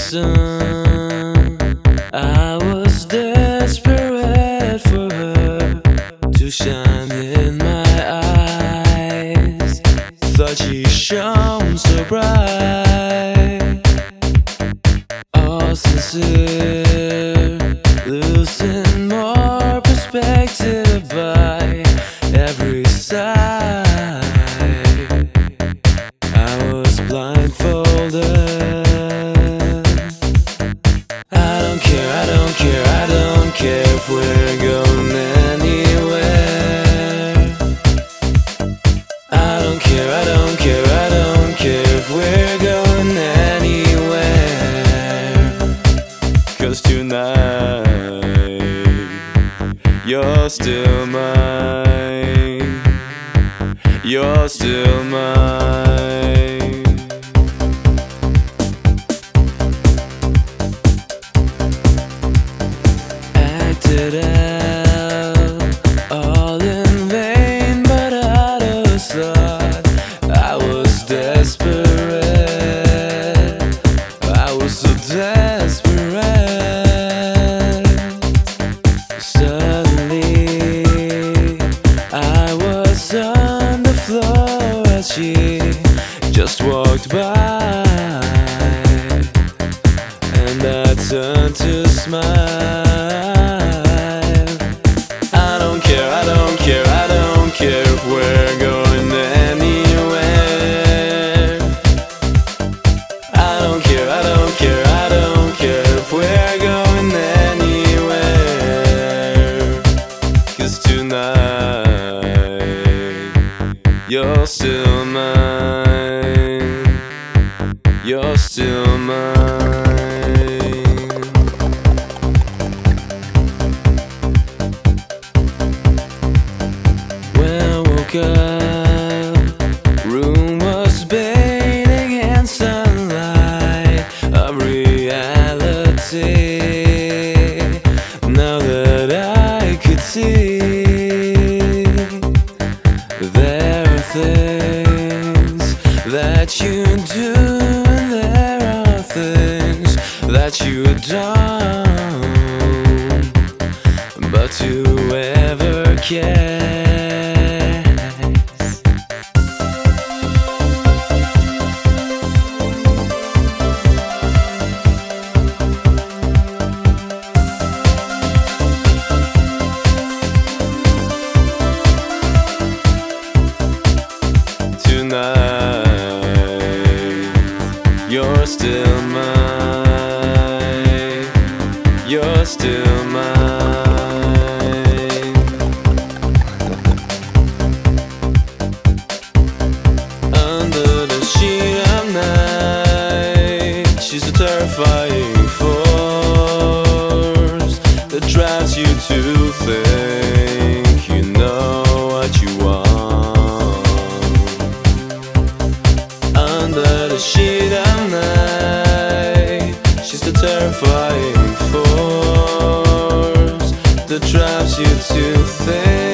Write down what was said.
sun. I was desperate for her to shine in my eyes. Thought she shone so bright, all sincere, losing more perspective by every side. I was blindfolded. I don't care if we're going anywhere. I don't care if we're going anywhere. 'Cause tonight you're still mine. You're still mine. Acted out all in vain, but out of sight. I was desperate. I was so desperate. Suddenly I was on the floor as she just walked by, and I turned to smile. I don't care if we're going anywhere. I don't care if we're going anywhere. 'Cause tonight you're still mine. You're still mine. When I woke up, room was bathing in sunlight of reality. Now that I could see, there are things that you do, and there are things that you don't. But whoever cares? Tonight you're still mine. You're still mine. Under the sheet of night, she's a terrifying force that drives you to think you know what you want. Under the sheet of night, she's the terrifying force that drives you to think